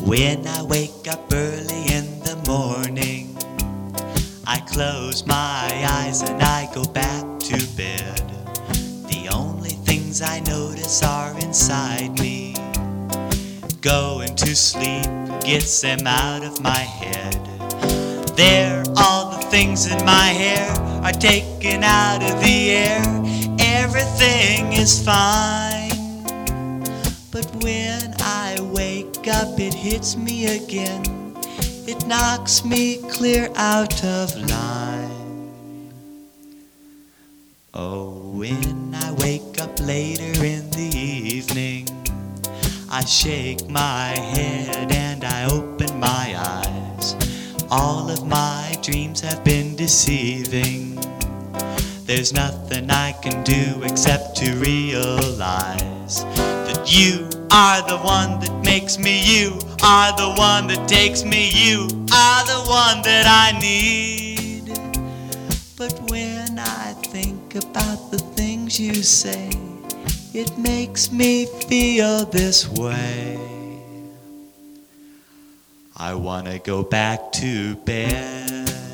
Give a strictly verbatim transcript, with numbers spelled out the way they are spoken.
When I wake up early in the morning, I close my eyes and I go back to bed. The only things I notice are inside me. Going to sleep gets them out of my head. There, all the things in my hair are taken out of the air. Everything is fine. But when I wake up, it hits me again. It knocks me clear out of line. Oh, when I wake up later in the evening, I shake my head and I open my eyes. All of my dreams have been deceiving. There's nothing I can do except to realize that you are the one that makes me, you are the one that takes me, you are the one that I need. But when I think about the things you say, it makes me feel this way. I wanna go back to bed.